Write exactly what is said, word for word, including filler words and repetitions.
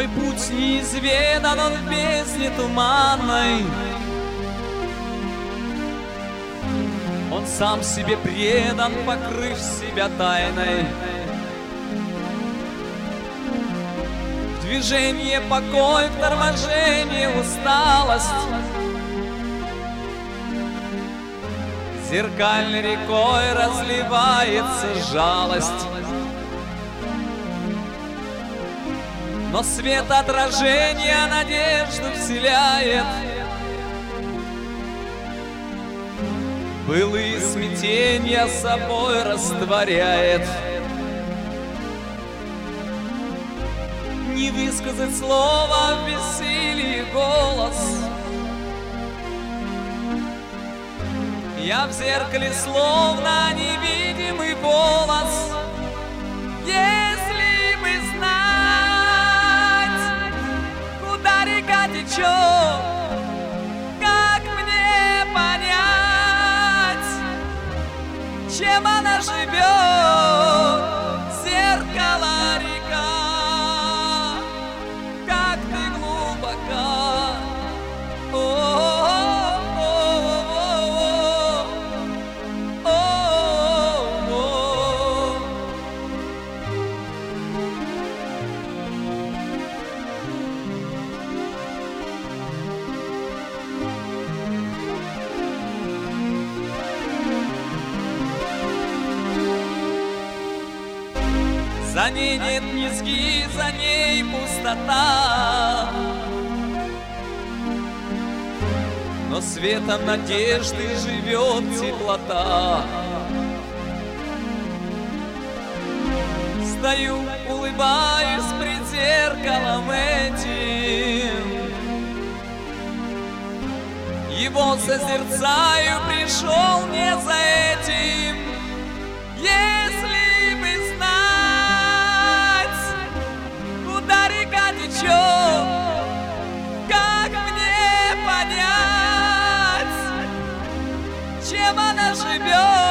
Мой путь неизведан, он в бездне туманной. Он сам себе предан, покрыв себя тайной. В движение покой, в торможение усталость. Зеркальной рекой разливается жалость. Но свет отражения надежду вселяет. Былые смятения собой растворяет. Не высказать слова в бессилии голос. Я в зеркале словно невидимый голос. Если бы знать, куда река течет, как мне понять, чем она живет? Зеркало река, как ты глубока. За ней нет низги, за ней пустота, но светом надежды живет теплота. Стою, улыбаюсь пред зеркалом этим, его созерцаю, пришел не за этим. Если бы знать, куда река течет, как мне понять, чем она живет?